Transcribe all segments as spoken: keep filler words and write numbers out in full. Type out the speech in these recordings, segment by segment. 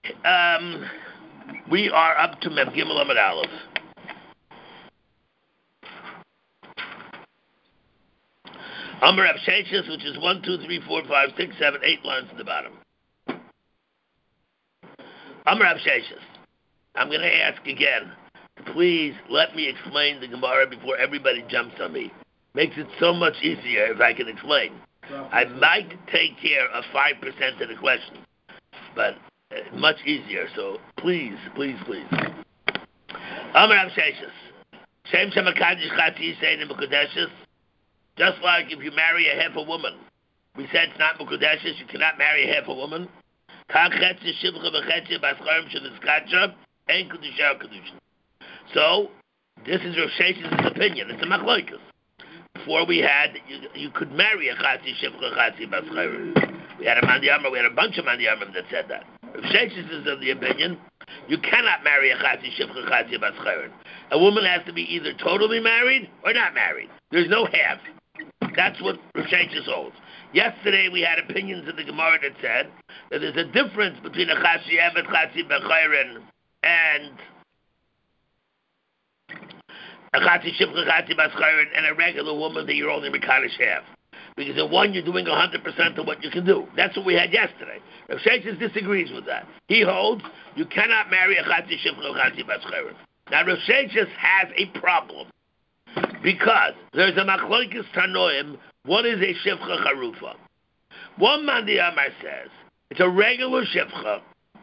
Um, we are up to Mem Gimel Amud Aleph. Amar Rav Sheshes, which is one, two, three, four, five, six, seven, eight lines at the bottom. Amar Rav Sheshes. I'm going to ask again. Please let me explain the Gemara before everybody jumps on me. Makes it so much easier if I can explain. I might take care of five percent of the questions, but uh, much easier. So please, please, please. Amar Rav Sheshes. Shem Shemakadish Chati Yisrael Mukadeshes. Just like if you marry a half a woman, we said it's not Mukadeshes, you cannot marry a half a woman. So, this is Rav Shesh's opinion. It's a machlokes. Before we had, you, you could marry a Chatzi Shivcha Chatzi Baschayrim. We had a Mandiyamar, we had a bunch of Mandiyamar that said that. Rav Sheshes is of the opinion, you cannot marry a Chatzi Shivcha Chatzi Baschayrim. A woman has to be either totally married or not married. There's no half. That's what Rav Sheshes holds. Yesterday we had opinions in the Gemara that said that there's a difference between a Chashi Evet Chashi Bechayrin and a Chashi Shivcha Chashi Bechayrin and a regular woman that you're only Mekadosh half. Because in one you're doing one hundred percent of what you can do. That's what we had yesterday. Rav Sheshes disagrees with that. He holds you cannot marry a Chashi Shivcha Chashi Bechayrin. Now Rav Sheshes has a problem because there's a Machlokes Tanoim. What is a Shivcha Charufa? One Mandiyamar says it's a regular Shivcha,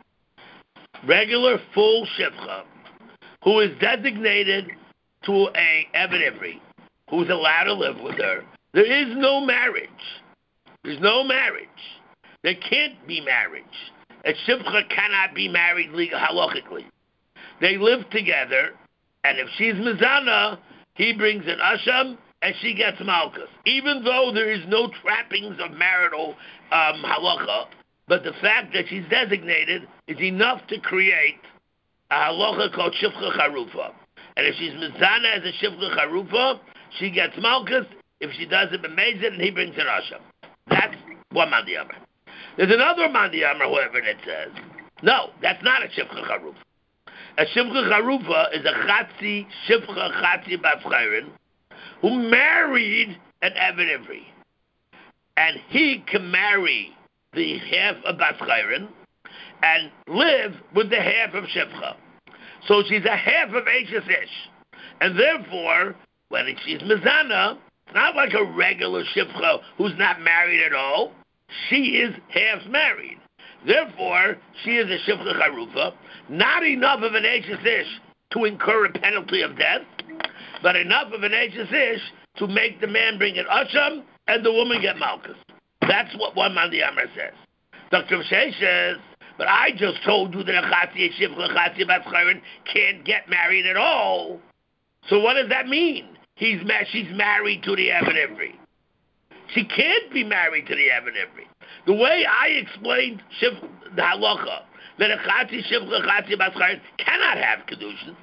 regular full Shivcha, who is designated to a Eved Ivri, who's allowed to live with her. There is no marriage. There's no marriage. There can't be marriage. A Shivcha cannot be married legal halachically. They live together, and if she's Mizana, he brings an Asham, and she gets Malkus. Even though there is no trappings of marital um, halacha, but the fact that she's designated is enough to create a halacha called Shivcha Charufa. And if she's Mizana as a Shivcha Charufa, she gets Malkus. If she does it B'mezid, and he brings an Asham. That's one Mandiyamar. There's another Mandiyamar, however, that says, no, that's not a Shivcha Charufa. A Shivcha Charufa is a Chatzi Shivcha Chatzi Baschayrin who married an Eved Ivri. And he can marry the half of Baschayrin and live with the half of Shivcha. So she's a half of Eishes Ish. And therefore, when she's Mizana, it's not like a regular Shivcha who's not married at all. She is half married. Therefore, she is a Shivcha Charufa, not enough of an Eishes Ish to incur a penalty of death, but enough of an Eishes Ish to make the man bring an Asham and the woman get Malkus. That's what one Mandiyamar says. Doctor Sheshes says, but I just told you that a Chatzi Shivcha Chatzi Baschayrin can't get married at all. So what does that mean? He's ma- she's married to the Eved Ivri. She can't be married to the Eved Ivri. The way I explained Shiv, the halacha, that a Chatzi Shivcha Chatzi Baschayrin cannot have Kedushin.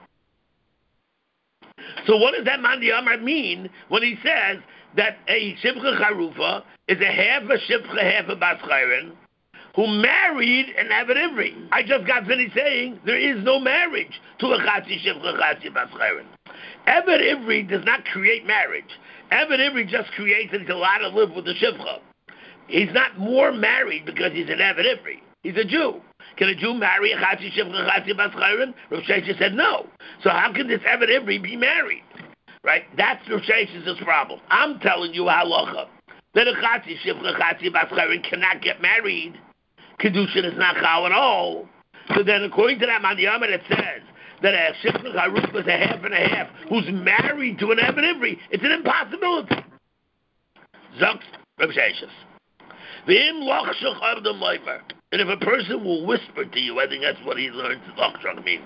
So what does that Mandiyamar mean when he says that a Shivcha Charufa is a half a Shivcha, half a Baschayrin, who married an Eved Ivri? I just got finished saying there is no marriage to a Chatzi Shivcha Chatzi Baschayrin. Eved Ivri does not create marriage. Eved Ivri just creates that he's allowed to live with the Shivcha. He's not more married because he's an Eved Ivri. He's a Jew. Can a Jew marry a Chatzi Shivcha Chatzi Baschayrin? Rav Sheshes said no. So how can this Eved Ivri be married? Right? That's Rav Sheshes' problem. I'm telling you halacha that a Chatzi Shivcha Chatzi Baschayrin cannot get married. Kedushin is not chal at all. So then according to that Mandiyamar it says that a Shivcha Charufa is a half and a half who's married to an Eved Ivri, it's an impossibility. Zoks Rav Sheshes. V'im lochshach avdom leimer. And if a person will whisper to you, I think that's what he learns lochshach means.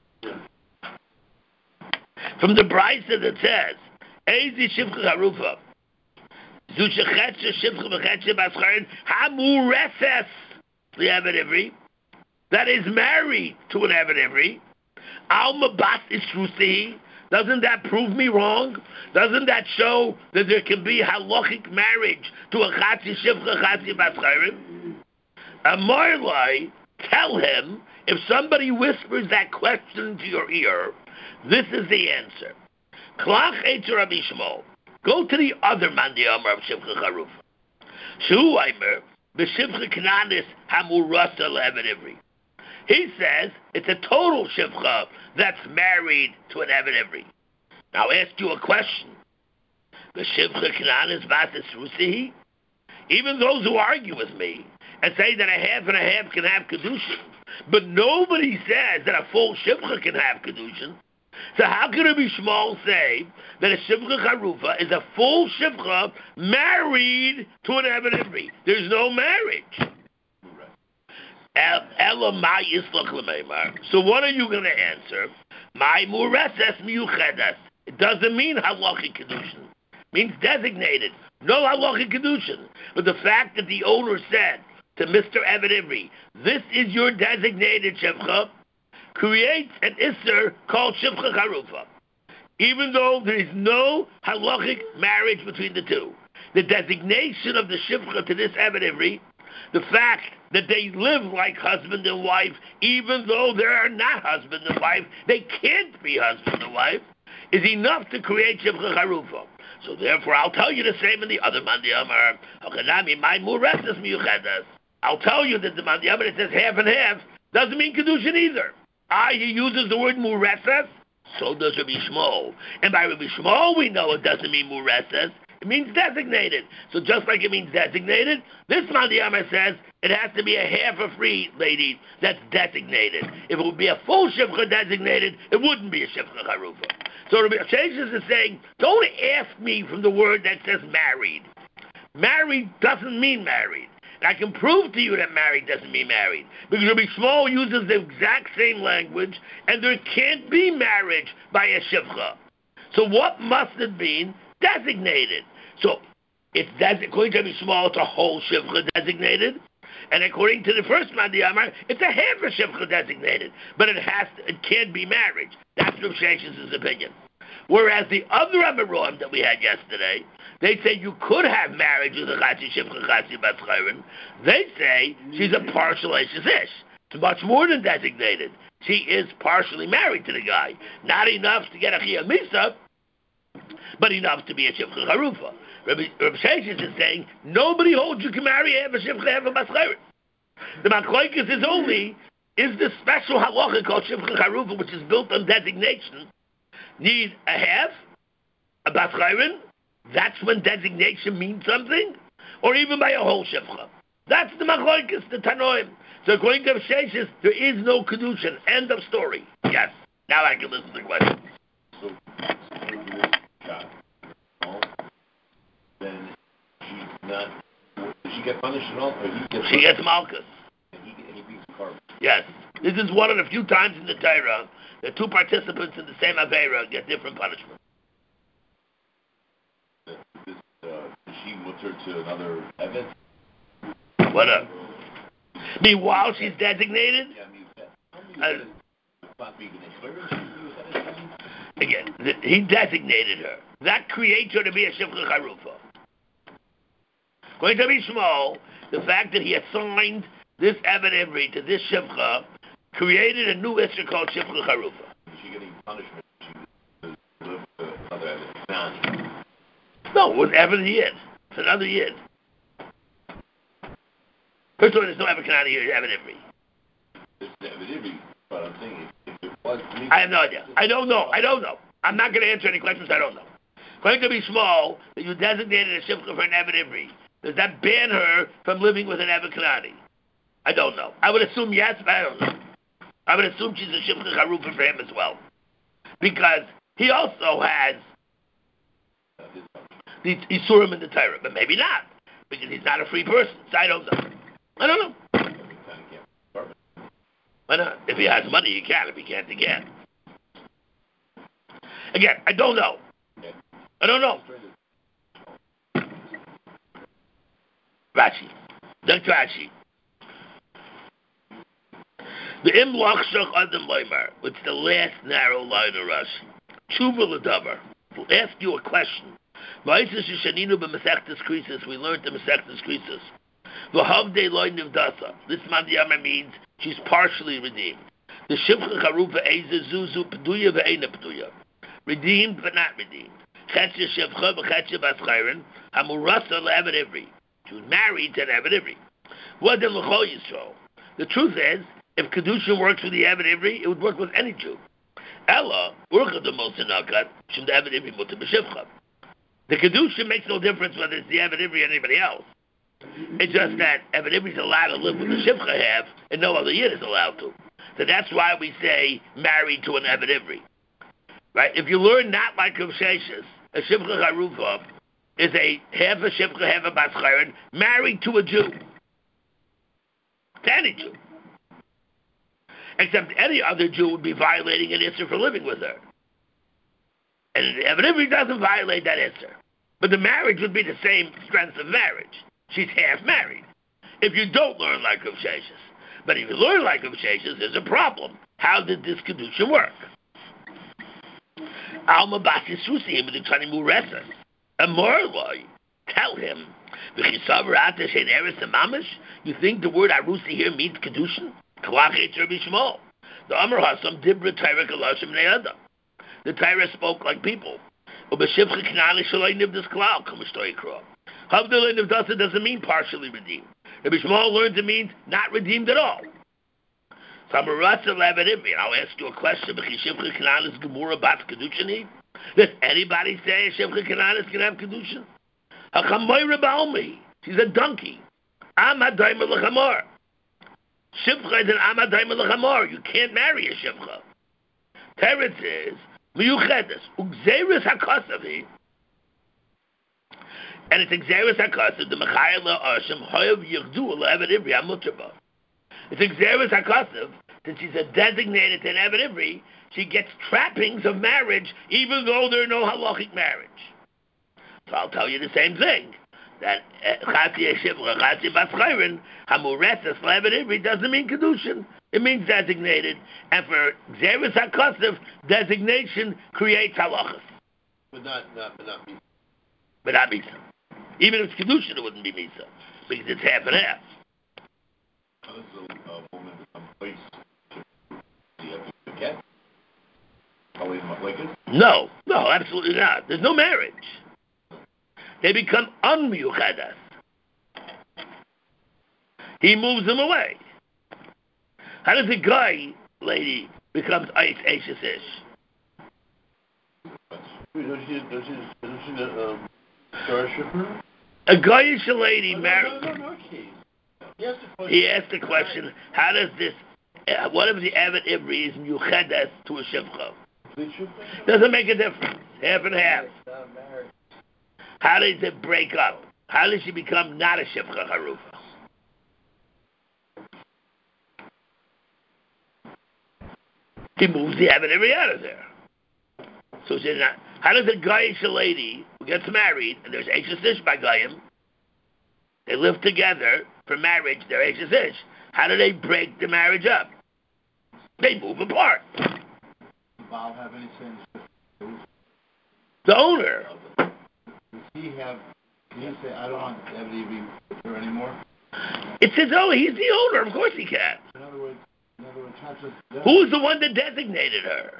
From the Brisa that says, Ezi Shivcha Charufa, Zu shechetze Shivcha v'chetze Baschayrin, hamureses the Eved Ivri, that is married to an Eved Ivri, Alma Bas Isrusihi. Doesn't that prove me wrong? Doesn't that show that there can be halachic marriage to a Chatzi Shivcha Chatzi Baschayrin? A Marlai, Tell him, if somebody whispers that question into your ear, this is the answer. Klach Eitzer Rabbi Shmuel. Go to the other man, the Amar of Shivcha Charuf. Shu Aimer, B'Shivcha Kananis Hamurasa Le'Eved Ivri. He says it's a total Shivcha that's married to an Eved Ivri. Now I'll ask you a question. B'Shivcha Kananis Vasis Rusihi? Even those who argue with me and say that a half and a half can have Kedushin, but nobody says that a full Shivcha can have Kedushin. So how can Rabbi Shmuel say that a Shivcha Charufa is a full Shivcha married to an Eved Ivri? There's no marriage. Elamai Yislach L'Meimar. So what are you going to answer? My Mureses Miyuchedes. It doesn't mean Halachic Kedushin. It means designated. No Halachic Kedushin. But the fact that the owner said to Mister Eved Ivri, this is your designated Shivcha, creates an Isser called Shivcha Charufa. Even though there is no halachic marriage between the two. The designation of the Shivcha to this Eved Ivri, the fact that they live like husband and wife, even though they are not husband and wife, they can't be husband and wife, is enough to create Shivcha Charufa. So therefore, I'll tell you the same in the other Mandi Amar. I'll tell you that the Mandi Amar, it says half and half, doesn't mean Kedushin either. Ah, he uses the word mureses, so does Rabbi Shmuel. And by Rabbi Shmuel, we know it doesn't mean mureses, it means designated. So just like it means designated, this Mandi Amar says it has to be a half a free lady that's designated. If it would be a full Shivcha designated, it wouldn't be a Shivcha Charufa. So Rabbi Sheshes is saying, don't ask me from the word that says married. Married doesn't mean married. I can prove to you that married doesn't mean married. Because Rabbi Shmuel uses the exact same language, and there can't be marriage by a shivcha. So what must it mean? Designated. So, it's des- according to Rabbi Shmuel, it's a whole shivcha designated. And according to the first Mandi Amar, it's a half a shivcha designated. But it has to, it can't be marriage. That's Rabbi Sheshes' opinion. Whereas the other Amaroim that we had yesterday, they say you could have marriage with a Chatzi Shivcha Chatzi Bas Chayrin. They say she's a partial Eishes Ish. It's much more than designated. She is partially married to the guy. Not enough to get a Chiyah Misa, but enough to be a Shivcha Charufa. Rabbi, Rabbi Sheshes is saying, nobody holds you can marry half a Shivcha, half a Bas Chayrin. The Machlokes is only, is the special halacha called Shivcha Charufa, which is built on designation, need a half, a Bas Chayrin? That's when designation means something? Or even by a whole shivcha. That's the machlokes, the Tanoim. So according to Sheshes, there is no Kedushin. End of story. Yes. Now I can listen to the question. So, then she's not, does she get punished at all? Or he gets she gets Malchus. And he, and he beats the carbon. Yes. This is one of the few times in the Torah that two participants in the same Aveira get different punishment. She moves her to another Evan? What up? Meanwhile, she's designated? Yeah, I mean, uh, again, th- he designated her. That creates her to be a Shivcha Charufa. According to Rabbi Shmuel, the fact that he assigned this Eved Ivri to this Shivcha created a new Isser called Shivcha Charufa. Is she getting punishment? She live with another Evan? No, it was Eved Yid. It's another Yid. First of all, there's no Eved Kanani here, Eved Ivri. It's Eved Ivri, but I'm saying if it was... I have no idea. I don't know. I don't know. I'm not going to answer any questions I don't know. According to be small, that you designated a Shivcha for an Eved Ivri. Does that ban her from living with an Eved Kanani? I don't know. I would assume yes, but I don't know. I would assume she's a Shivcha Charufa for him as well. Because he also has the Isurim in the Torah, but maybe not. Because he's not a free person. So I don't know. I don't know. Why not? If he has money, he can. If he can't, he can't. Again, I don't know. I don't know. Rashi. That's Rashi. The Im Lachshach Adam Loimar, which is the last narrow line of Rashi. Tshuva L'davar. We'll ask you a question. Ma'ases Shaninu b'Masechtas Krisis. We learned the Masechtas Krisis. V'havdei loy nivdasa. This Mandiyama means she's partially redeemed. The Shivcha Charufa Eza Zuzu Pduya Ve'ena Pduya. Redeemed but not redeemed. Chetzia Shivcha V'chetzia Baschayrin Hamurasa Le'evet Ivri. She was married to an Evet Ivri. What then L'chol Yisrael? The truth is, if Kedushin works with the Evet Ivri, it would work with any Jew. Ella, Urcha the Mosinakat, should the Evet Ivri Mutter B'Shivcha. The Kedushin makes no difference whether it's the Evet Ivri or anybody else. It's just that Evet Ivri is allowed to live with the Shivcha have, and no other Yid is allowed to. So that's why we say married to an Evet Ivri. Right? If you learn not like Rav Sheshes, a Shivcha Charufa is a half a Shivcha, half a Baschayrin, married to a Jew. To any Jew. Except any other Jew would be violating an Isser for living with her. And the Evet Ivri doesn't violate that Isser. But the marriage would be the same strength of marriage. She's half married. If you don't learn like Rav Sheshes. But if you learn like Rav Sheshes, there's a problem. How did this Kedusha work? Alma Basi Susi him with the Tani Muresa. A Morloi. Tell him. You think the word Arusi here means Kedushin? The Amr Hasam Dibra Tyra Kalashim Neada. The Tyra spoke like people. Havdil Nivdasa doesn't mean partially redeemed. Rabbi Shmuel learns it means not redeemed at all. So I'm a Rasa Levet Ivri, and I'll ask you a question. Does anybody say a Shivcha Kananis can have Kedushin? Hachamoyra Ba'almi. She's a donkey. Amadayma L'chamor. Shivcha is an Amadayma L'chamor. You can't marry a Shivcha. Teretz is Miyuchedes. Ugzeris HaKosavi. And it's Xeris HaKosav, the Mechayel La'ashim, Hoyav Yirdu L'Evet Ivri HaMutrba. It's Xeris HaKosav, since she's a designated to an Evet Ivri, she gets trappings of marriage, even though there are no halachic marriage. So I'll tell you the same thing. That Chati Shivcha, Chati Baschayrin, Hamureses L'Evet Ivri doesn't mean Kedushin. It means designated. And for Xeris HaKosav, designation creates halachas. But not, not, but not Misa. But not Misa. Even if it's Kedushin, it wouldn't be Misa. Because it's half and half. How does a, a woman become place to the epic get? Always like it? No, no, absolutely not. There's no marriage. They become unmiyuchadas. He moves them away. How does a guy, lady, becomes ice ashes ish? Does she, does she, does she, um, starship her? A guyish lady oh, married. No, no, no, no, he asked the question. He asked the question, how does this, uh, what if the Evet Ivri is miyuchadas to a shivcha? Doesn't make a difference. Half and half. How does it break up? How does she become not a shivcha harufa? He moves the Evet Ivri out of there. So she's not. How does a guyish lady who gets married, and there's Eishes Ish by Gayim, they live together for marriage, they're Eishes Ish. How do they break the marriage up? They move apart. Does Baal have any sense? The owner. Does he have, can he say, I don't want to have it even with her anymore? It's his own, he's the owner, of course he can. In other words, in other words, not just... Who's the one that designated her?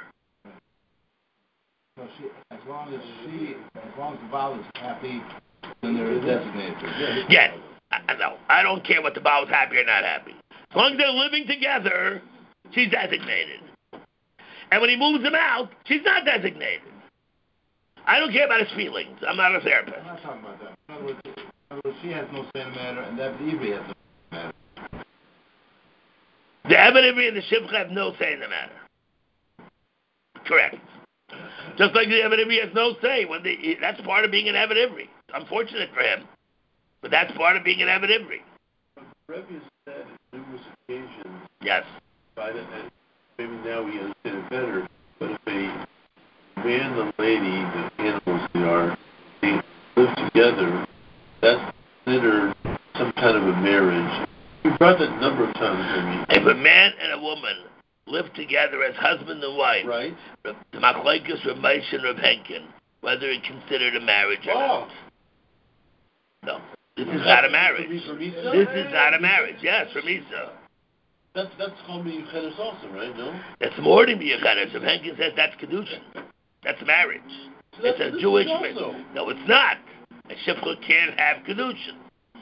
So she, as long as she, as long as the Baal is happy, then they're designated. Yes. I, no, I don't care what the Baal is happy or not happy. As long as they're living together, she's designated. And when he moves them out, she's not designated. I don't care about his feelings. I'm not a therapist. I'm not talking about that. In other words, in other words she has no say in the matter, and that Ivri has no say in the matter. The Evet Ivri and the Shivcha have no say in the matter. Correct. Just like the Evet Ivri has no say. When they, that's part of being an Evet Ivri. Unfortunate for him. But that's part of being an Evet Ivri. Rebbe said on numerous occasions. Yes. By the, and maybe now we understand it better. But if a man and lady, the animals they are, they live together, that's considered some kind of a marriage. We brought that a number of times. Maybe. If a man and a woman live together as husband and wife, right? The Machlokes Reb Moshe and Reb Henkin, whether it's considered a marriage or oh. not. No. This is not a marriage. For me, for me, this is not a marriage. Yes, for Misa. That's that's called miyucheres also, right? No. That's more than miyucheres. If Henkin says that's kedushin, that's marriage. So that's It's a Jewish marriage. also. No, it's not. A shifcha can't have kedushin.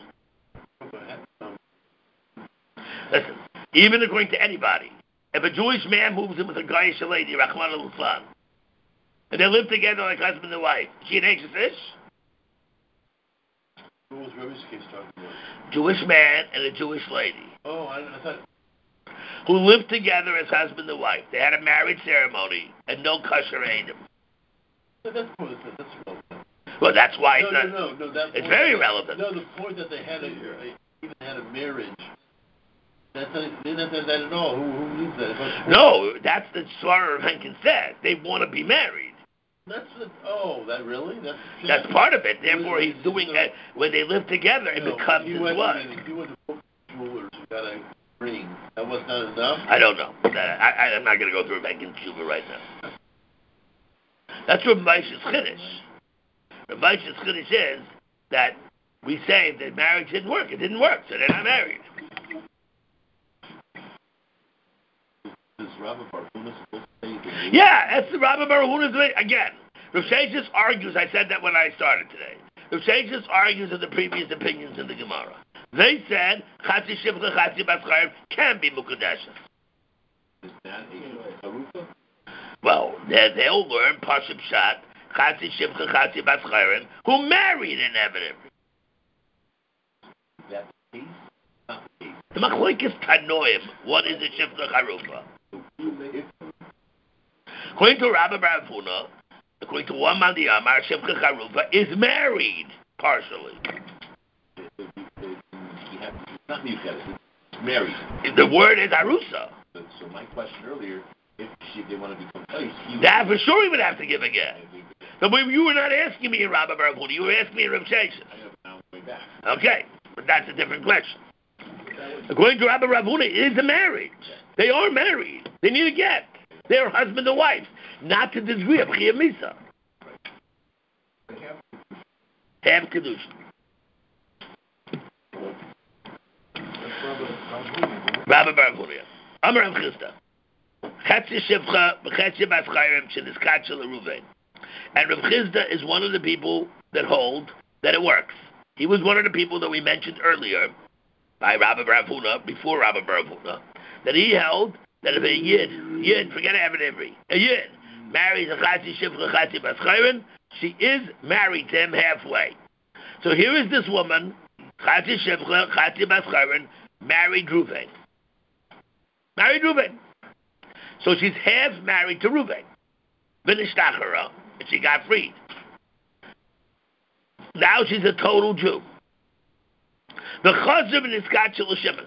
Listen, even according to anybody, if a Jewish man moves in with a Goyish lady, Rachmana litzlan, and they live together like husband and wife, is she an anxious ish? What was Rebbe's case talking about? Jewish man and a Jewish lady. Oh, I, I thought. Who lived together as husband and wife. They had a marriage ceremony and no kosher eidim. That's that's that's relevant. Well, that's why no, it's not. No, no, no, that it's point, very relevant. No, the point that they had a, a even had a marriage. That's not, they didn't have that at all. Who, who needs that? No, that's the Svarah of Henkin said. They want to be married. That's the, oh, that really? That's that's part of it. Therefore, he's doing it when they live together. It no, becomes he his went, what? If he went to book jewelers who got a ring, that was not enough. I don't know. I, I, I'm not going to go through Henkin's Shuva right now. That's what Moshe's Chiddush. Moshe's Chiddush is that we say that marriage didn't work. It didn't work, so they're not married. Yeah, that's the Rabbi Baruch Huna's again. Rav Sheshes argues. I said that when I started today. Rav Sheshes argues of the previous opinions in the Gemara. They said Chatzi Shivcha Chatzi Baschayim can be Mukadeshes. Is that a Harufa? Well, they, they'll learn Pashim Shat Chatzi Shivcha Chatzi Baschayim who married an Evid. That's the case. Not the case. The Machlokes Tanoim. What is a Shivcha Harufa? According to Rabbi Baruch Huna, according to one man the Amar, Shivcha Harufa is married partially. Not miyucheres, it's married. The word is Arusa. So, so my question earlier, if she, they want to become place, he that for sure he would have to give a get. But you were not asking me in Rabbi Baruch Huna, you were asking me in Rav Sheshes. I know, now I'm going back. Okay, but that's a different question. According to Rabbi Baruch Huna, it is a marriage. They are married. They need a get. They're husband and wife, not to the degree of Chiyuv Misa. Have kedusha. Rabbi Baruch Huna. Amar Rav Chisda. Chetzi Shivcha v'Chetzi Baschayim Shenizkat Shel Reuven. And Rav Chisda is one of the people that hold that it works. He was one of the people that we mentioned earlier by Rabbi Baruch Huna, before Rabbi Baruch Huna, that he held that if a Yid, Yid, forget Evan Ivri, a Yid marries a Chatzi Shivcha Chatzi Baschayim, she is married to him halfway. So here is this woman, Chatzi Shivcha Chatzi Baschayim, married Reuven. Married Reuven. So she's half married to Reuven. V'nishtachara, and she got freed. Now she's a total Jew. The Chazir v'niskat shel Shimon.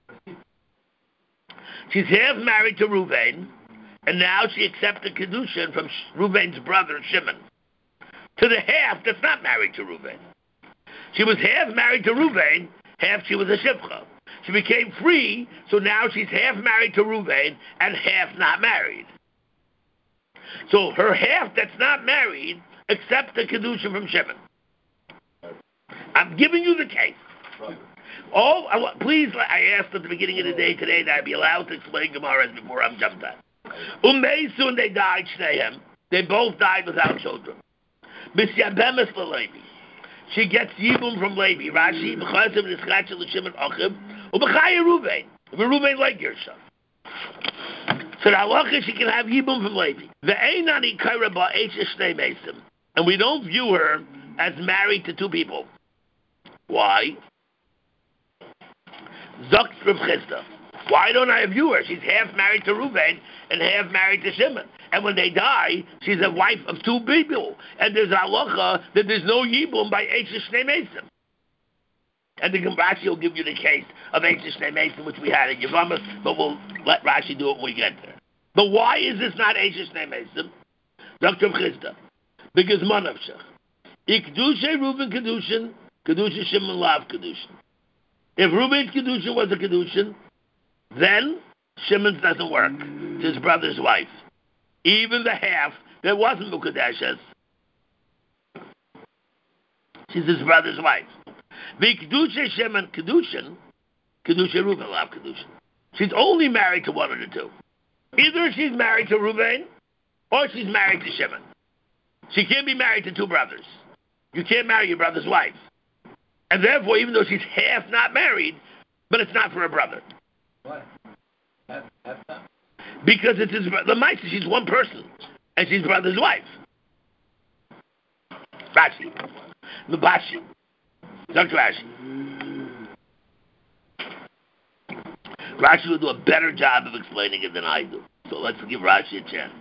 She's half married to Reuven, and now she accepts the Kedushin from Reuven's brother Shimon. To the half that's not married to Reuven. She was half married to Reuven, half she was a Shivcha. She became free, so now she's half married to Reuven and half not married. So her half that's not married accepts the Kedushin from Shimon. I'm giving you the case. Oh, I, please, I asked at the beginning of the day today that I be allowed to explain Gemara before I'm jumped on. Umeisu, and they died, Shnehem. They both died without children. Misyabemes l'Levi. She gets Yibum from Levi. Rashi, B'chazim, Niskach, L'Shimon, Achim, U'B'chaya Reuven. Reuven like Gershon. So the halacha, she can have Yibum from Levi. Ve'einani kaira ba'esh shnei mesim. And we don't view her as married to two people. Why? Zok Rav Chisda. Why don't I view her? She's half married to Reuven and half married to Shimon. And when they die, she's a wife of two people. And there's a halacha that there's no Yibum by Eish Shnei Mesim. And the Rashi will give you the case of Eish Shnei Mesim, which we had in Yevamos, but we'll let Rashi do it when we get there. But why is this not Eish Shnei Mesim? Doctor Chisda. Because Manavshach. Ikdushe Reuven Kedushin, Kedushin Shimon Lav Kedushin. If Reuben's Kedushin was a Kedushin, then Shimon's doesn't work. It's his brother's wife. Even the half that wasn't Mukadeshes, she's his brother's wife. The Kedusha Shimon Kedushin, Kedusha Reuben Lav Kedushin. She's only married to one of the two. Either she's married to Reuven, or she's married to Shimon. She can't be married to two brothers. You can't marry your brother's wife. And therefore, even though she's half not married, but it's not for her brother. Why? Half, half not? Because it's his brother. The Maisa, she's one person, and she's brother's wife. Rashi. Lubashi. Doctor Rashi. Rashi will do a better job of explaining it than I do. So let's give Rashi a chance.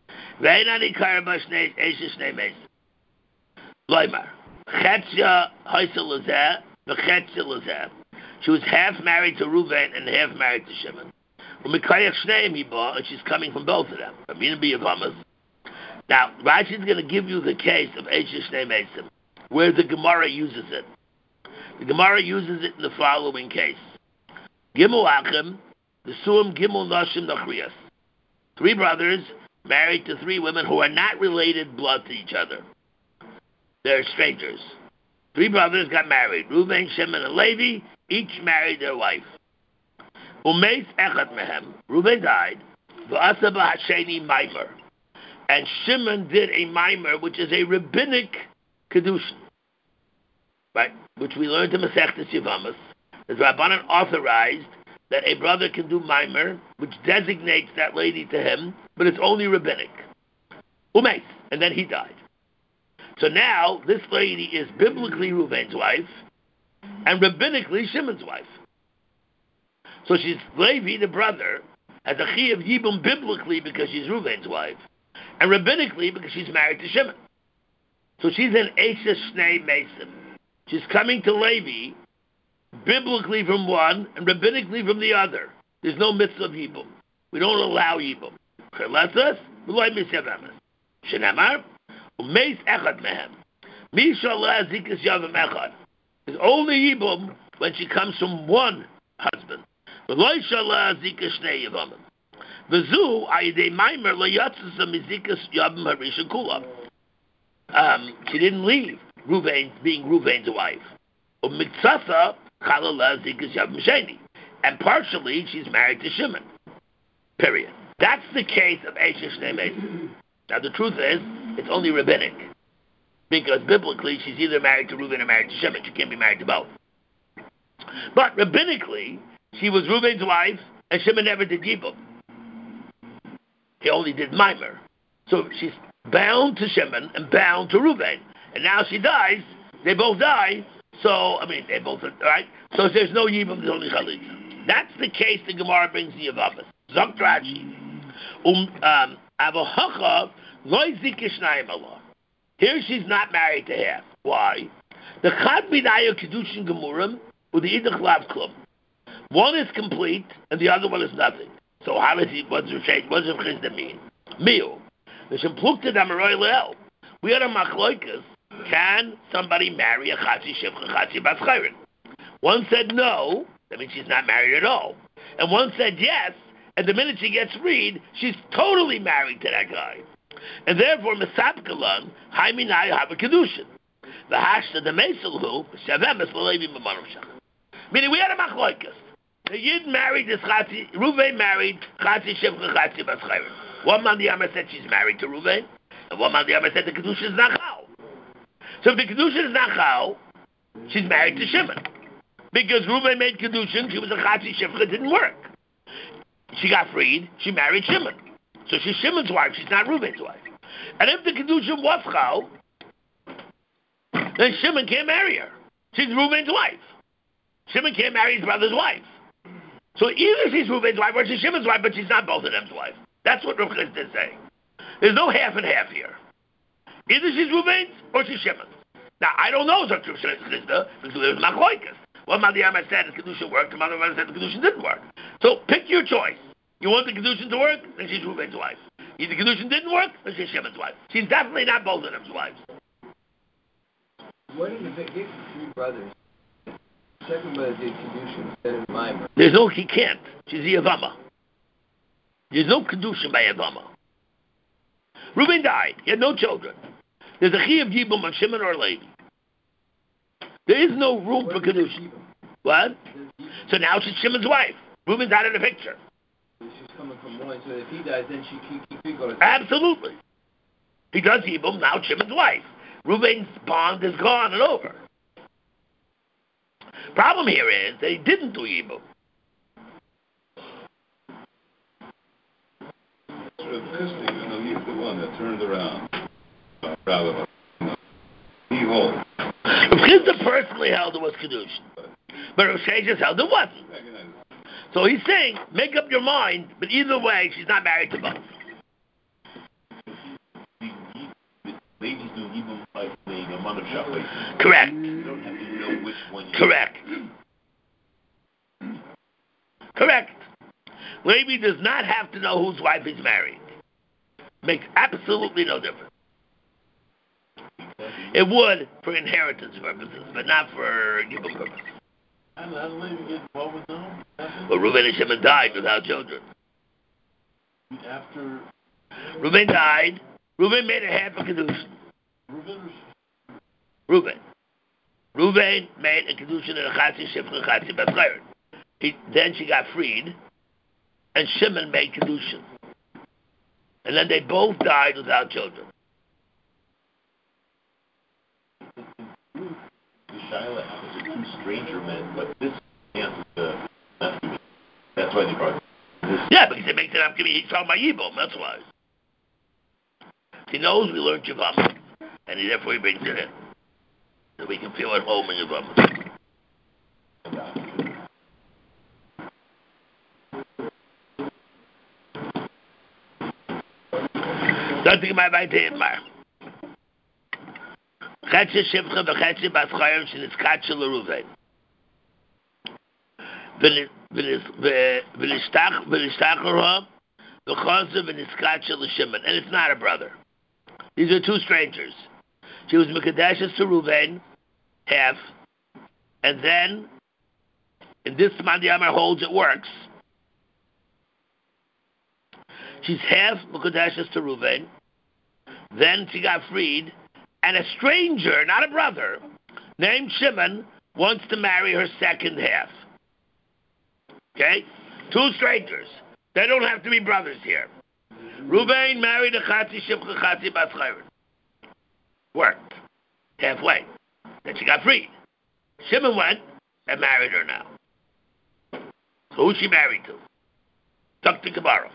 Loimar. Chetzia Haisel Lazeh, V'chetzia Lazeh. She was half married to Reuven and half married to Shimon. U'mikayach Shneim Hiba, and she's coming from both of them. From Yinabi Yavamas. Now, Rashi is going to give you the case of Eshes Shnei Mesim, where the Gemara uses it. The Gemara uses it in the following case. Gimel Achim, the Suam Gimel Nashim Nachrias. Three brothers married to three women who are not related blood to each other. They're strangers. Three brothers got married. Reuven, Shimon, and Levi each married their wife. Umeis Echad Mehem. Reuven died. V'asaba Hasheni Maimer. And Shimon did a Maimer, which is a rabbinic kedushin, right? Which we learned in Masechtas Yevamos. The Rabbanan authorized that a brother can do Maimer, which designates that lady to him, but it's only rabbinic. Umeis. And then he died. So now, this lady is biblically Reuven's wife, and rabbinically Shimon's wife. So she's Levi, the brother, has a chi of Yibum biblically because she's Reuven's wife, and rabbinically because she's married to Shimon. So she's an Eshes Shnei Mesim. She's coming to Levi, biblically from one, and rabbinically from the other. There's no mitzvah of Yibum. We don't allow Yibum. Chelasas, v'loy misyavemes. Shenamar, Umeis echad mehem. Mishalah zikas yavam echad. It's only yibum when she comes from one husband. V'loy shalah zikas shnei yavamim. V'zu ayidei maimer layatzasa mizikas yavam harisha kula. Um, she didn't leave Reuven being Reuven's wife. Umitzasa chalala zikas yavam sheni. And partially she's married to Shimon. Period. That's the case of Eshes Shnei Mesim. Now the truth is, it's only rabbinic. Because biblically, she's either married to Reuven or married to Shimon. She can't be married to both. But rabbinically, she was Reuven's wife, and Shimon never did Yibum. He only did Maimer. So she's bound to Shimon and bound to Reuven. And now she dies, they both die, so, I mean, they both, right? So there's no Yibum, there's only Chalitza. That's the case the Gemara brings the Yavamas. Zok Rashi. Um, um, Avohacha loy zikishnayim Allah. Here she's not married to half. Why? The chad b'nayo kedushin gemurim with the idach lav klum. One is complete and the other one is nothing. So how does he? What's the change? What does the mean? Miu. The shemplukta damaroy leel. We are a machloikas. Can somebody marry a chatzi shivcha chatzi bas chayrin? One said no. That means she's not married at all. And one said yes. And the minute she gets freed, she's totally married to that guy. And therefore, Mesapkalan, Haiminai have a Kedushin. The Hashta, the Mesilhu, Shavem is Lalevi Mamanamshach. Meaning, we had a Machloikas. The Yid married this Chatzi, Reuven married Chatzi Shivcha Chatzi Bas Chayrin. One man the Yama said she's married to Reuven, and one man the Yama said the Kedushin is Nachal. So if the Kedushin is Nachal, she's married to Shimon. Because Reuven made Kedushin, she was a Chatzi Shivcha, it didn't work. She got freed, she married Shimon. So she's Shimon's wife, she's not Reuven's wife. And if the Kedushin was Chal, then Shimon can't marry her. She's Reuven's wife. Shimon can't marry his brother's wife. So either she's Reuven's wife or she's Shimon's wife, but she's not both of them's wife. That's what Rav Chisda is saying. There's no half and half here. Either she's Reuven's or she's Shimon's. Now, I don't know Rav Chisda because there's Machloikas. One Madhyama said the Kedushin worked, the Madhyama said the Kedushin didn't work. So pick your choice. You want the Kedushin to work? Then she's Reuven's wife. If the Kedushin didn't work, then she's Shimon's wife. She's definitely not both of them's wives. What if it gets three brothers? Second brother did Kedushin instead of Maimer. There's no, he can't. She's the Yavama. There's no Kedushin by Yavama. Reuven died. He had no children. There's a Chi of Yibum on Shimon or Levi. There is no room what for Kedushin. What? So now she's Shimon's wife. Reuben's out of the picture. She's coming from one, so if he dies, then she can keep it going. Absolutely. He does Yibum, now Shimon's wife. Reuben's bond is gone and over. Problem here is that he didn't do Yibum. He's the one that turned around. Uh, rather, he holds. Chisda personally held it was Kedushin, but Rosh Hashanah held it wasn't. So he's saying, make up your mind, but either way, she's not married to both. Ladies do even like being a mother shop. Correct. You don't have to know which one. Correct. Correct. Levi does not have to know whose wife he's married. Makes absolutely no difference. It would for inheritance purposes, but not for Yibum purposes. How does Levi get involved with them? But Reuben and Shimon died without children. After Reuben died. Reuben made a half a kedushin. Reuben. Reuben. Reuben made a kedushin and a chatzi shifcha chatzi b'tzchayrin. He then she got freed, and Shimon made kedushin, and then they both died without children. The Shiloh house are two stranger men, but this answers the nephew. That's why they brought this. Yeah, because it makes it up to me. He's talking about Yibum, that's why. He knows we learned Yavama, and he, therefore he brings it in. So we can feel at home in Yavama. Something about my Tamar. Chetze Shivcha v'chetze Baschayim shenitzkatze l'Ruven. V'nishtachorha v'chazeh v'nitzkatze l'Shimon. And it's not a brother. These are two strangers. She was Mekadeshes to Ruven, half, and then, in this Mandi Amar holds it works, she's half Mekadeshes to Ruven, then she got freed, and a stranger, not a brother, named Shimon, wants to marry her second half. Okay? Two strangers. They don't have to be brothers here. Ruvain married a Chatzi Shivcha Chatzi Baschayrin. Worked. Halfway. Then she got freed. Shimon went and married her now. So who's she married to? Tuck the Gemara.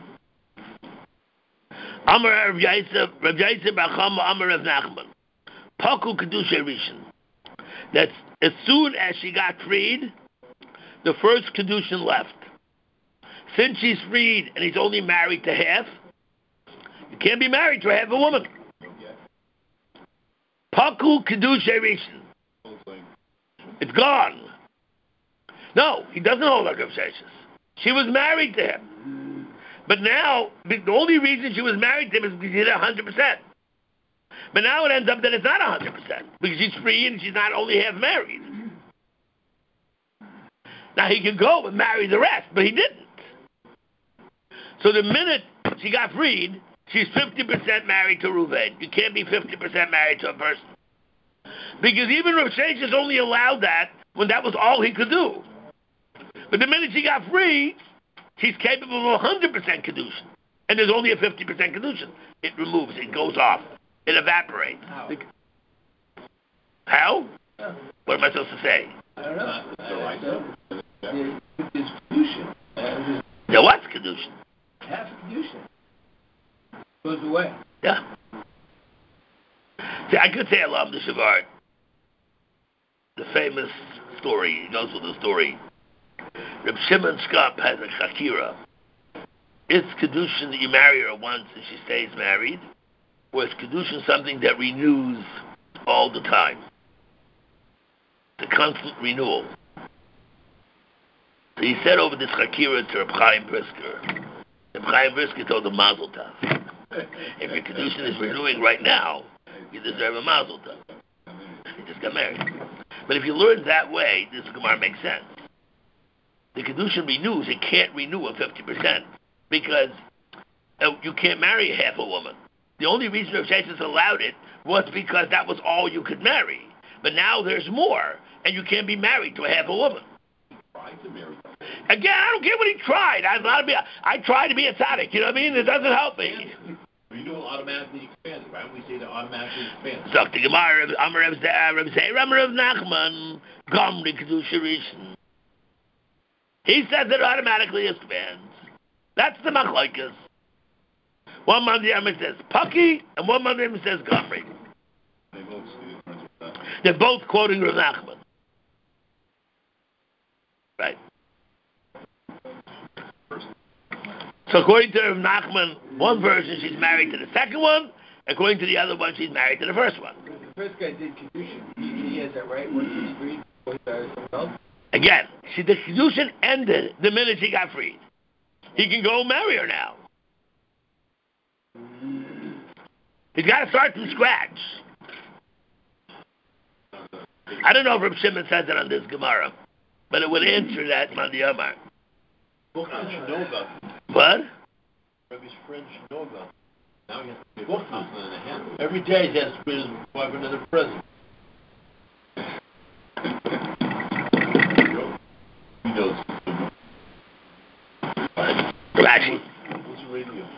Amar Rav Yosef, Rav Yosef Bachama Amar Rav Nachman. Paku Kedusha Rishon. That's as soon as she got freed, the first Kedushin left. Since she's freed and he's only married to half, you can't be married to half a woman. Paku Kedusha Rishon. It's gone. No, he doesn't hold like obsessions. She was married to him. But now, the only reason she was married to him is because he did one hundred percent. But now it ends up that it's not one hundred percent, because she's free and she's not only half married. Now he could go and marry the rest, but he didn't. So the minute she got freed, she's fifty percent married to Reuven. You can't be fifty percent married to a person. Because even Rav Sheshes only allowed that when that was all he could do. But the minute she got free, she's capable of one hundred percent Kedushin. And there's only a fifty percent Kedushin. It removes, it goes off, it evaporates. How? How? Yeah. What am I supposed to say? I don't know. There's Kedushin. Uh, Yeah, what's Kedushin? half Kedushin. Goes away. Yeah. See, I could say Alam the Shavart. The famous story, it goes with the story. Reb Shimon Skop has a chakira. It's Kedushin that you marry her once and she stays married, or is Kedushin something that renews all the time? The constant renewal. So he said over this chakira to Reb Chaim Brisker. Reb Chaim Brisker told him Mazel Tov. If your Kedushin is renewing right now, you deserve a Mazel Tov. You just got married. But if you learn that way, this Gemara makes sense. The Kedushin renews, it can't renew at fifty percent because uh, you can't marry half a woman. The only reason Rav Sheshes allowed it was because that was all you could marry. But now there's more, and you can't be married to a half a woman. Again, I don't care what he tried. I, not be, I try to be a tzaddik. You know what I mean? It doesn't help me. You know, automatically expanded, right? We say to automatically expand. So the Gemara, Amar Reb Zeir, Amar Reb Nachman, Gomri Kedusha Rishon. He says it automatically expands. That's the machlokes. One man the Amar says Paki, and one man the Amar says Gomri. They both see it. They're both quoting Reb Nachman. Right. So according to Reb Nachman, one version she's married to the second one. According to the other one, she's married to the first one. The first guy did Kedushin. He, he has that right once he's freed before he marries someone else. Again, she, the Kedushin ended the minute she got freed. He can go marry her now. He's got to start from scratch. I don't know if Reb Shimon says it on this Gemara, but it would answer that Mandi Omar. What friends should know about it? What? Rabbi's friends should know about it. Now he has to pay one thousand and a half. Every day he has to bring his wife another present. He knows. Rashi. What's the radio?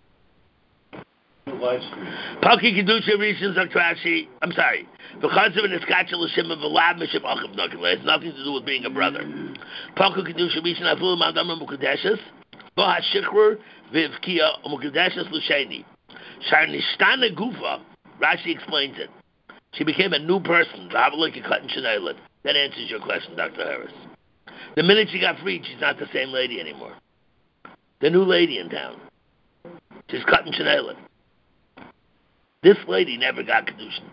Live stream. Paki Kedusha Rishon Zok Rashi. I'm sorry. Because of an Iskachel L'Shem of Vlad Mishim Achav Nokil. It has nothing to do with being a brother. Paki Kedusha Rishon Aful Madam Mukadeshes. Bo HaShikrur Vivkia Mukadeshes L'Sheni. Sharnishtana Gufa. Rashi explains it. She became a new person. That answers your question, Doctor Harris. The minute she got freed, she's not the same lady anymore. The new lady in town. She's cutting Shanailit. This lady never got Kedushin.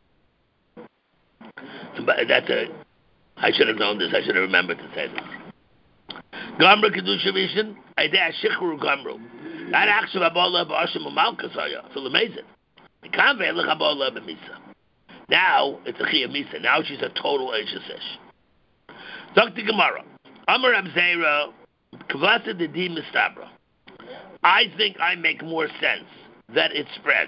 That's a. I should have known this. I should have remembered to say this. Gamra Kedusha Rishon, Aideh Shichur Gamru. That actually Abola B'Ashim Umalka Saya. Feel amazing. The Kanvei Lech Abola B'Misa. Now it's a Chia Misa. Now she's a total Eishes. Doctor Gemara. Amar Abzeira Kvasa de Di Mistabra. I think I make more sense that it spreads.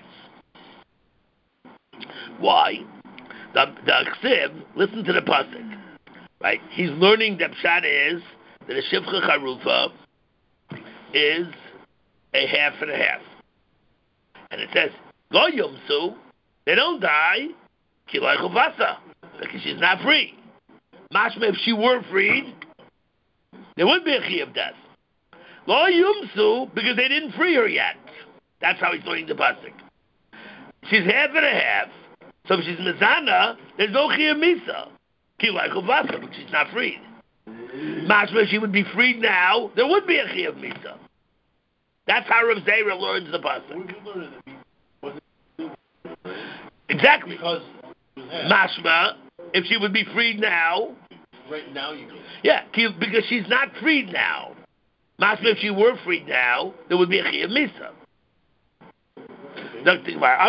Why? The the Ksiv, listen to the pasuk, right? He's learning that Pshat is that a Shivcha Charufa is a half and a half, and it says Lo Yumsu, they don't die, Kilai Chavasa, because she's not free. Mashma, if she were freed, there would be a Chi of death. Lo Yumsu, because they didn't free her yet. That's how he's learning the pasuk. She's half and a half. So if she's Mizana, there's no Chiyuv Misa. Kilai Chavasa, but she's not freed. Mashma, if she would be freed now, there would be a Chiyuv Misa. That's how Rav Zeira learns the pasuk. Exactly. Because Mashma, if she would be freed now. Right now you can. Yeah, because she's not freed now. Mashma, if she were freed now, there would be a Chiyuv Misa. That's not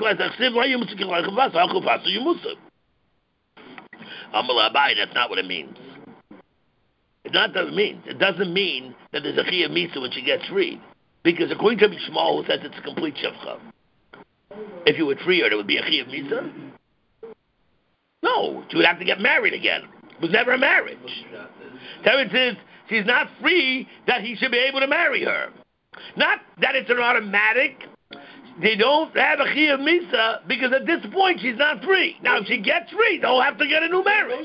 what it means. It's not what it means. It doesn't mean that there's a Chiyuv Misa when she gets freed. Because according to Bishmal, who says it's a complete Shivcha, if you would free her, there would be a Chiyuv Misa? No, she would have to get married again. It was never a marriage. Terence says she's not free that he should be able to marry her. Not that it's an automatic. They don't have a Chiyuv Misa because at this point she's not free. Now if she gets free, they'll have to get a new marriage.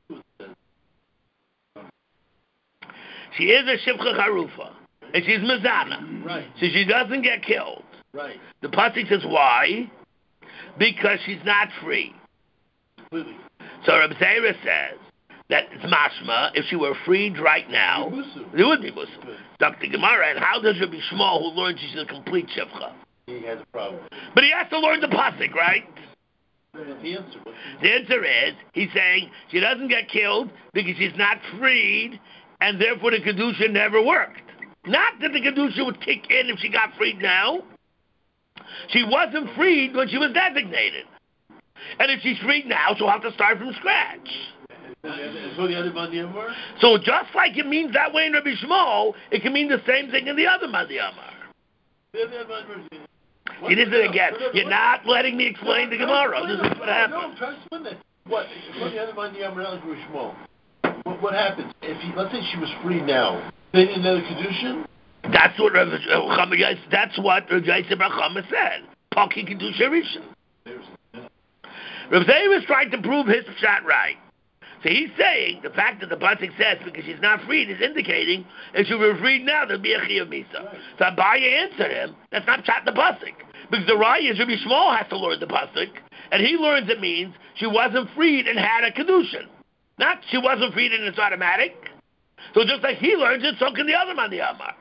She is a Shivcha Charufa. And she's Mizana. Right. So she doesn't get killed. Right. The pasuk says why? Because she's not free. Completely. So Reb Zeira says that it's mashma. If she were freed right now, it would be Muslim. Doctor Gemara, and how does Rabbi Shmuel, who learns she's a complete shivcha? He has a problem. But he has to learn the pasuk, right? What's the answer? What's the The answer is he's saying she doesn't get killed because she's not freed, and therefore the kedusha never worked. Not that the kedusha would kick in if she got freed now. She wasn't freed when she was designated. And if she's freed now, she'll have to start from scratch. So the other Mandi Amar? So just like it means that way in Rabbi Shmuel, it can mean the same thing in the other Mandi Amar. The other Mandi Amar. See, this is again. You're not letting me explain the Gemara. This is what No, happened. I'm trying to explain that. What? What the other Mandi Amar is Rishmo? what, what happens if he, let's say she was free now? They need another kedushin. That's what Rav Chama, that's what Rav Yosef Bar Chama said. Paki kedusha rishon. Rav Zeir is trying to prove his shot right. So he's saying the fact that the pasuk says because she's not freed is indicating if she were freed now there'd be a chiyuv misa. So Abaye answered him, that's not shot the pasuk. Because the Raya is Rabbi Shmuel has to learn the pasuk, and he learns it means she wasn't freed and had a kedushin. Not she wasn't freed and it's automatic. So just like he learns it, so can the other man the Amar.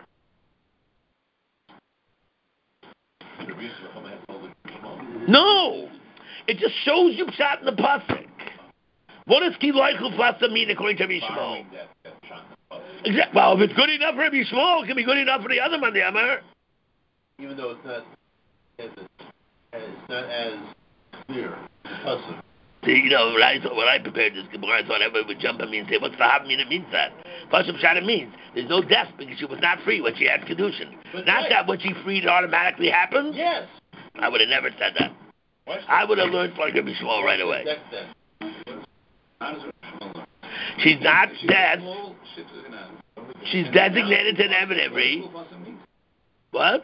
No, it just shows you shot in the pasuk. What does kiloichu flasa mean according to Rabbi Shmuel? Exactly. Well, if it's good enough for Rabbi Shmuel, it can be good enough for the other man the Amar. Even though it's not as it's not as clear. Pasuk. See, you know, when I, when I prepared this Gemara, I thought everybody would jump at me and say, what's the hab mean? It means that. Pasuk Shana means there's no death because she was not free when she had kedushin. Not right. that when she freed it automatically happens. Yes. I would have never said that. I would have learned like Rabbi Shmuel right away. She's not dead. She's designated to Nevid Ivri. What?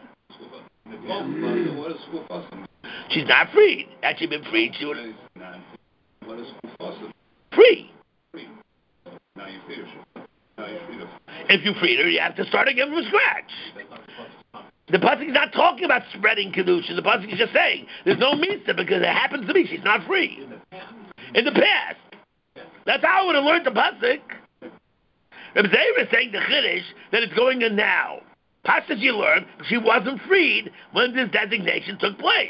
She's not freed. Had she been freed, she would. Free. If you freed her, you have to start again from scratch. The pasuk is not talking about spreading kedusha. The pasuk is just saying there's no mitzvah because it happens to be she's not free. In the past, that's how I would have learned the pasuk. Rabbi Zeir is saying the chiddush that it's going in now. Pasuk you learn she wasn't freed when this designation took place.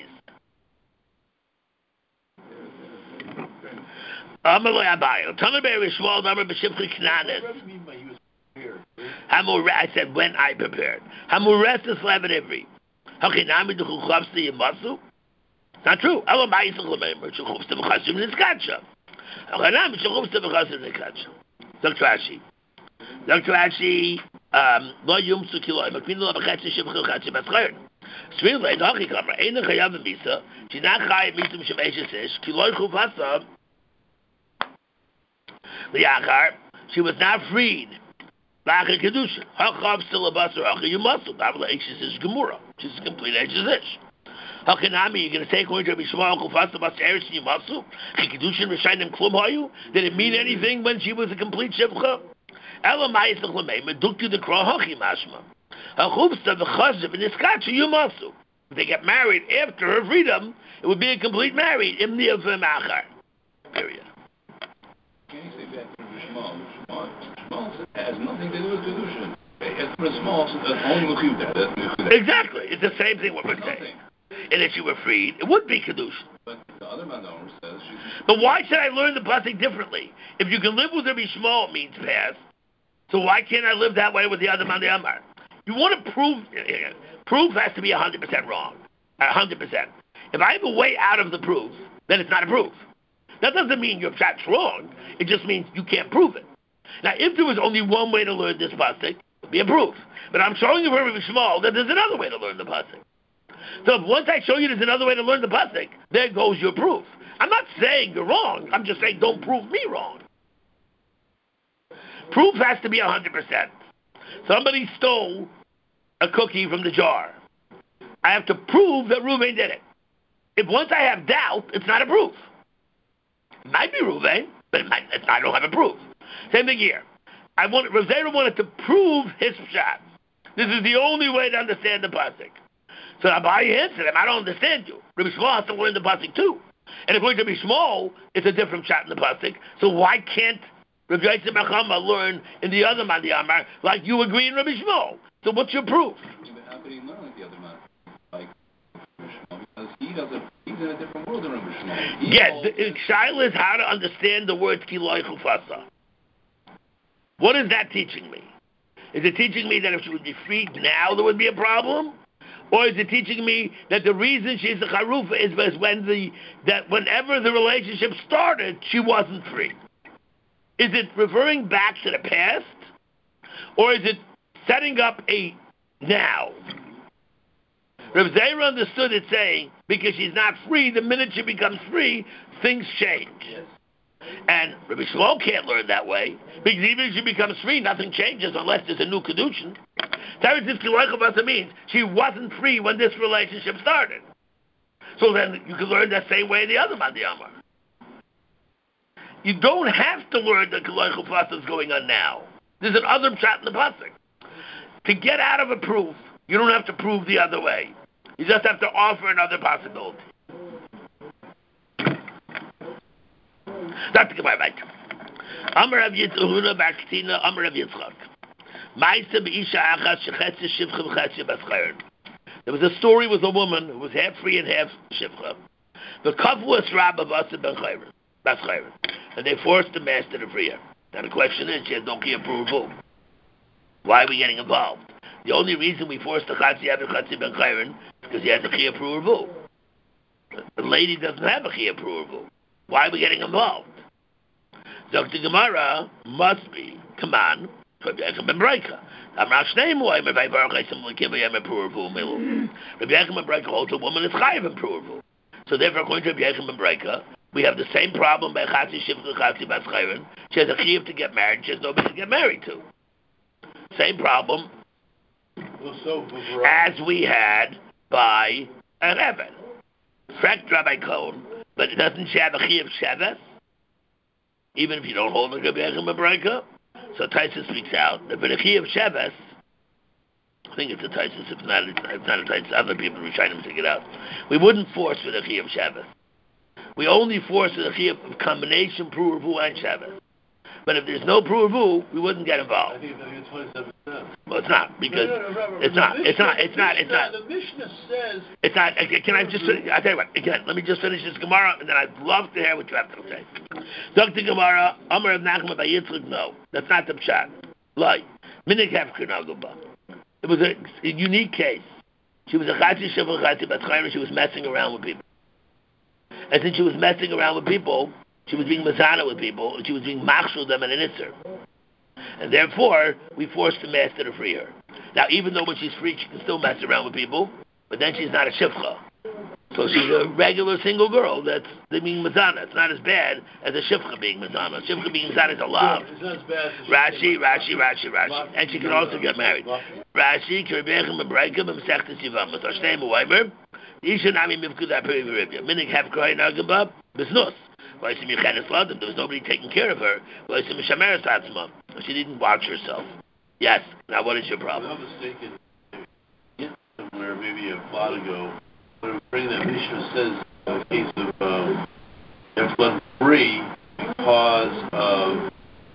I said when I prepared. Hamures is Levet Ivri. Hakinami duchu chavsi yimasu. Not true. Elamai yisach lememer shechuvsta v'chasim niskacha. Hakinami shechuvsta v'chasim niskacha. Dr. Rashi. Dr. Rashi. Lo yumsu kiloi. Makpinu la b'chetzi shivchu chetzi b'schayr. Svilei nochi kamar. Eina chayav v'misa. She's not chayav misa m'shem eishes ish. Kiloi chuvasa. L'yachar. She was not freed. She's Gemura. She's a complete Eishes Ish. How can I mean you're going to say according to Rabbi Shmuel Kufasa Bas Eretz Yimasu? Kedushin Rishayim Klum Hayu? Did it mean anything when she was a complete Shivcha? Ela Ma'isach Lamei Medukti the Kro Hachi Mashma. Hachuvsta v'Chazav v'Niskacha Yimasu. If they get married after her freedom, it would be a complete married Imni of Machar. Period. Can you say that to Shmuel? Shmuel has nothing to do with kedushin. As for Shmuel, that's only mechudah. Exactly, it's the same thing what we're saying. And if she were freed, it would be kedushin. But the other Manor says she's. But why should I learn the pasuk differently? If you can live with Rabbi Shmuel, it means past. So why can't I live that way with the other man the Amar? You want to prove proof has to be a hundred percent wrong, a hundred percent. If I have a way out of the proof, then it's not a proof. That doesn't mean your shot's wrong. It just means you can't prove it. Now, if there was only one way to learn this pasuk, it would be a proof. But I'm showing you very small that there's another way to learn the pasuk. So once I show you there's another way to learn the pasuk, there goes your proof. I'm not saying you're wrong. I'm just saying don't prove me wrong. Proof has to be one hundred percent. Somebody stole a cookie from the jar. I have to prove that Reuven did it. If once I have doubt, it's not a proof. It might be Reuven, but it might, I don't have a proof. Same thing here. I want Rav Zera wanted to prove his shot. This is the only way to understand the pasuk. So Abaye answered him, I don't understand you. Rabbi Shmuel has to learn the pasuk too. And according to Rabbi Shmuel, it's a different shot in the pasuk. So why can't Rabbi Yosef Bar Chama learn in the other man the Amar like you agree in Rabbi Shmuel? So what's your proof? How could he learn like the other man? Like Rabbi Shmuel, because he doesn't. He's in a different world than Rabbi Shmuel. Yes, the Shaila is how to understand the word kiloi chufasa. What is that teaching me? Is it teaching me that if she would be freed now, there would be a problem? Or is it teaching me that the reason she's a charufa is because when the that whenever the relationship started, she wasn't free? Is it referring back to the past? Or is it setting up a now? Rav Zera understood it saying, because she's not free, the minute she becomes free, things change. Yes. And Rabbi Shmuel can't learn that way, because even if she becomes free, nothing changes unless there's a new kedushin. Teretz Kiloicha means she wasn't free when this relationship started. So then you can learn that same way the other Madi Amar. You don't have to learn the Kiloicha Pasuk is going on now. There's another shot in the Pasuk. To get out of a proof, you don't have to prove the other way. You just have to offer another possibility. That's the Gemara, right? Amar Rav Yitzchak, Baktina, Amar Rav Yitzchak. There was a story with a woman who was half free and half shivcha. The kavus rab of us ben chayrin, and they forced the master to free her. Now the question is, she had no key approval. Why are we getting involved? The only reason we forced the chatzi ben chatzi ben chayrin is because he has a key approval. The lady doesn't have a key approval. Why are we getting involved? Doctor Gemara must be command. Rabbi Yechim ben Breika. Amar Shnei Moy Mevay Baruch Hashem Lekivayim Approval Milu. Rabbi Yechim ben Breika holds a woman is chayiv approval. So therefore, according to Rabbi Yechim ben Breika, we have the same problem by Chatzi Shivcha Chatzi Bas Chayrin. She has a chiyav to get married. She has nobody to get married to. Same problem as we had by an Evan. Correct, Rabbi Cohen, but doesn't she have a chiyav Sheves? Even if you don't hold a Rabbi Yechim ben Breika? So Taisa speaks out that for the Chi of Sheves, I think it's a Taisa, if not, it's not, it's not a Taisa, other people are trying to figure it out. We wouldn't force for the Chi of Sheves. We only force for the Chi of combination Pruruvu and Sheves. But if there's no Pruruvu, we wouldn't get involved. I think it's twenty-seven percent. Well, it's not, because No, no, no, Robert, it's not, it's not, it's not, it's not. The Mishnah says... It's not, can I just, I'll tell you what, again, let me just finish this Gemara, and then I'd love to hear what you have to say. Doctor Gemara, Amar of Nachman by Yitzchak, no, that's not the pshat. Lie. Minik Hefker Naguba. It was a, a unique case. She was a Chatzi Shevach Chatzi Bat Chayim, she was messing around with people. And since she was messing around with people, she was being mazana with people, and she was being machshul them in an itzer. And therefore, we forced the master to free her. Now, even though when she's free, she can still mess around with people, but then she's not a shivcha. So she's a regular single girl that's they being mazana. It's not as bad as a shivcha being mazana. Shivcha being mazana is a love. It's not as bad as Rashi, Rashi, Rashi, Rashi. And she can also get married. Rashi, Kirbechem, Mebreka, Memsechtes Yivamas. Ashtei Muwaimer. Isha Nami Mivkuda Peri Meribia. Minik Hefkrai Nagabab. Bisnus. There was nobody taking care of her. She didn't watch herself. Yes. Now, what is your problem? If I'm mistaken, somewhere maybe a while ago, when we bring that Mishnah says a case of um, you have to let them free because of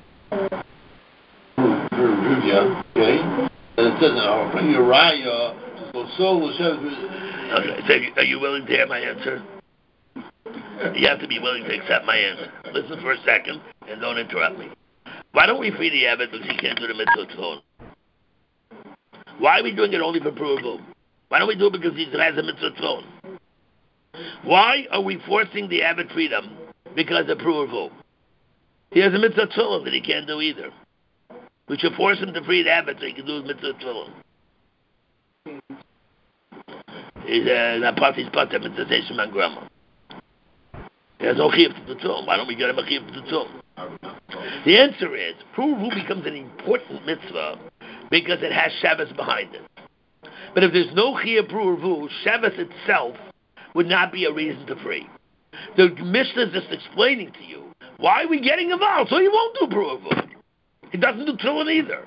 Ruvia, okay? And it says, I'll bring you a raya, so so Okay, so are you willing to hear my answer? You have to be willing to accept my answer. Listen for a second and don't interrupt me. Why don't we free the Abbot because he can't do the mitzvah tzon? Why are we doing it only for approval? Why don't we do it because he has a mitzvah tzon? Why are we forcing the Abbot freedom because of approval? He has a mitzvah tzon that he can't do either. We should force him to free the Abbot so he can do his mitzvah tzon. He's uh, not part of his part of mitzvah tzon man grandma. He has no chiyuv to the tzon. Why don't we get him a chiyuv to the tzon? The answer is, Pruruvu becomes an important mitzvah because it has Shabbos behind it. But if there's no chiyuv Pruruvu, Shabbos itself would not be a reason to free. The Mishnah is just explaining to you, why are we getting involved? So he won't do Pruruvu. He doesn't do tefillin either.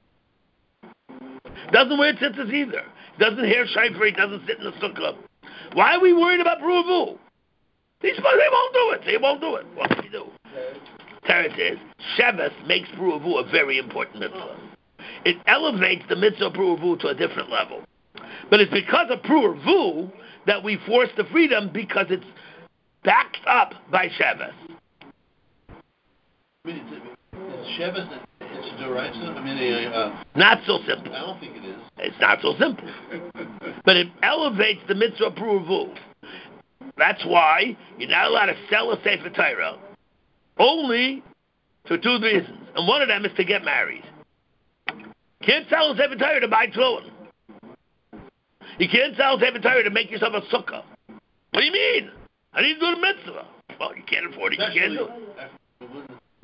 Doesn't wear tzitzis either. Doesn't hear shayfer, he doesn't sit in the sukkah. Why are we worried about Pruruvu? These they won't do it. They won't do it. What can we do? Teretz says, Shabbos makes Pruruvu a very important mitzvah. It elevates the mitzvah of Pruruvu to a different level. But it's because of Pruruvu that we force the freedom because it's backed up by Shabbos. I mean, it's Shabbos, it's a doraisa? I mean, uh, not so simple. I don't think it is. It's not so simple. But it elevates the mitzvah of Pruruvu. That's why you're not allowed to sell a Sefer Torah only for two reasons. And one of them is to get married. You can't sell a Sefer Torah to buy tefillin. You can't sell a Sefer Torah to make yourself a sukkah. What do you mean? I need to do the mitzvah. Well, you can't afford it. You can't do it.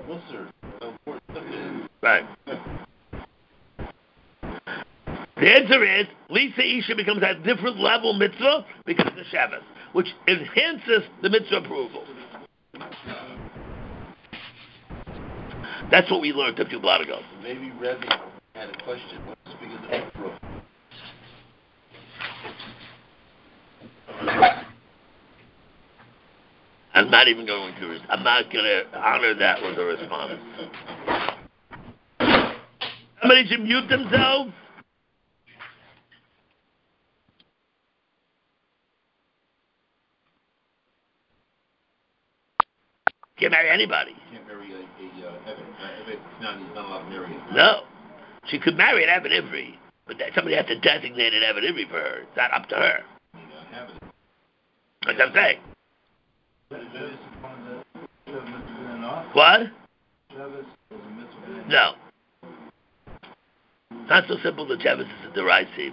Musser. How important stuff is. Right. The answer is, Lisa Isha becomes a different level mitzvah because of the Shabbos, which enhances the mitzvah approval. That's what we learned a few blot ago. Maybe Rebbe had a question. What's because of Ephraim? I'm not even going to. Res- I'm not going to honor that with a response. Somebody should mute themselves. Can't marry anybody. Can't marry a, a uh, Evan. Uh, Evan, not, he's not allowed to marry him. No. She could marry an Evan Ivri, but that somebody has to designate an Evan Ivri for her. It's not up to her. You know, have it. That's what I'm saying. What? No. Not so simple that Shabbos is a derisive.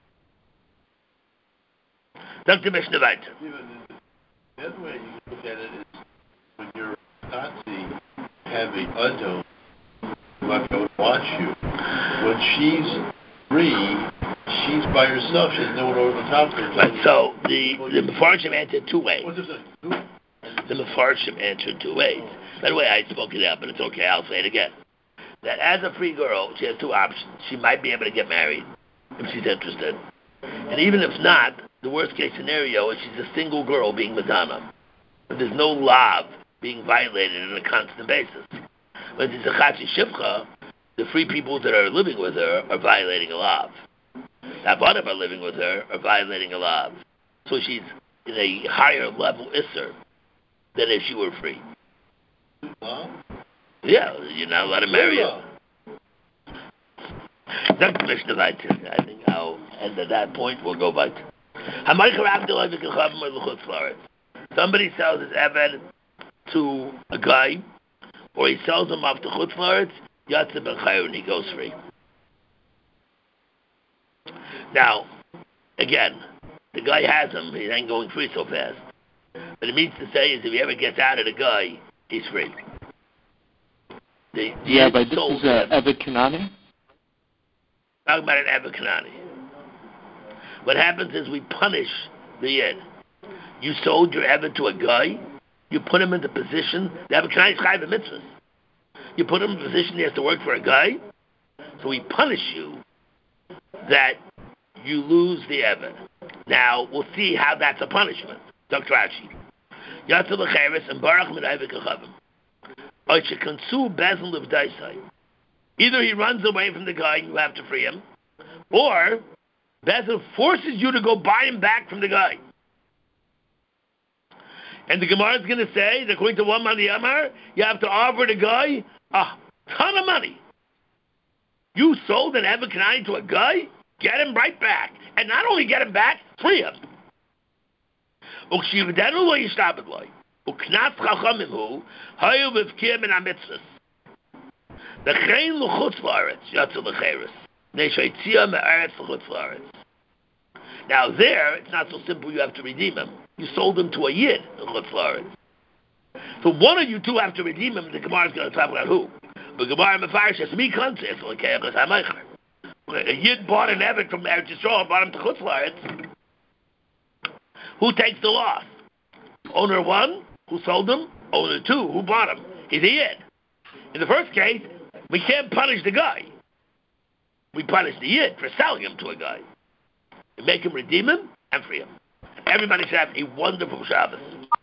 Doctor Mishnah Weiter. The other way you can look at it is when you're Nazi having Adon, like I would watch you. When she's free, she's by herself. She has no one over the top of her. Right, so the, the Mefarshim answered two ways. What does that do? The Mefarshim answered two ways. By the way, I spoke it out, but it's okay, I'll say it again. That as a free girl, she has two options. She might be able to get married if she's interested. And even if not, the worst case scenario is she's a single girl being Madonna. But there's no lav being violated on a constant basis. When it's a Chachi Shivcha, the free people that are living with her are violating a lav. The Avadim are living with her are violating a lav. So she's in a higher level Isser than if she were free. Huh? Yeah, you're not allowed to marry her. Doctor Mishnah Weiter, I think I'll end at that point. We'll go back. Somebody sells his Eved to a guy, or he sells him off to Chutz La'aretz, Yatsa ben Chayr, and he goes free. Now, again, the guy has him, he ain't going free so fast. What it means to say is if he ever gets out of the guy, he's free. They, yeah, but this is uh, Eved Kanani? Talking about an Eved Kanani. What happens is we punish the Yid. You sold your Eved to a guy, you put him in the position, the Eved Kanani is Chayv Mitzvahs. You put him in a position he has to work for a guy, so we punish you that you lose the Eved. Now, we'll see how that's a punishment. Doctor Rashi. Yatzel L'cheres and Baruch Min Eved Kachavim. Either he runs away from the guy and you have to free him, or Bezin forces you to go buy him back from the guy. And the Gemara is going to say, that according to one Mani Amar, you have to offer the guy a ton of money. You sold an Eved Kanani to a guy, get him right back. And not only get him back, free him. Uknat chachamim hu, hayu v'vkir min ha-mitzvahs. V'chein l'chutz la'aretz, yatzu l'cheres. Ne'shaitzia me'aretz l'chutz la'aretz. Now there, it's not so simple you have to redeem him. You sold him to a yid, l'chutz la'aretz. So one of you two have to redeem him, the Gemara is going to talk about who. But Gemara Mefarish says, mi kantzeh, it's l'keach l'sameicher. A yid bought an Eved from Eretz Yisrael and bought him to chutz la'aretz. Who takes the loss? Owner one, who sold him? Owner two, who bought him? He's a yid. In the first case, we can't punish the guy. We punish the yid for selling him to a guy. We make him redeem him and free him. Everybody should have a wonderful Shabbos.